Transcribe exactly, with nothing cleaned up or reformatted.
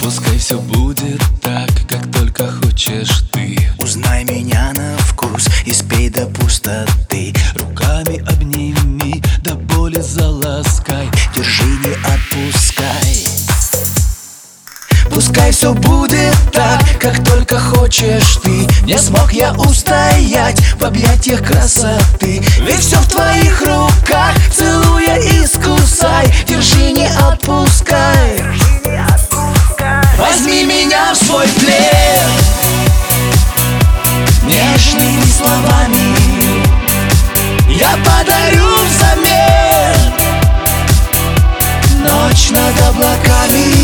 Пускай все будет так, как только хочешь ты. Узнай меня на вкус и спей до пустоты. Руками обними, до боли заласкай. Держи, не отпускай. Пускай все будет так, как только хочешь ты. Не смог я устоять в объятиях красоты. Ведь все в твоих руках, целуя искусай. Держи, не отпускай. Возьми меня в свой плен. Нежными словами я подарю взамен ночь над облаками.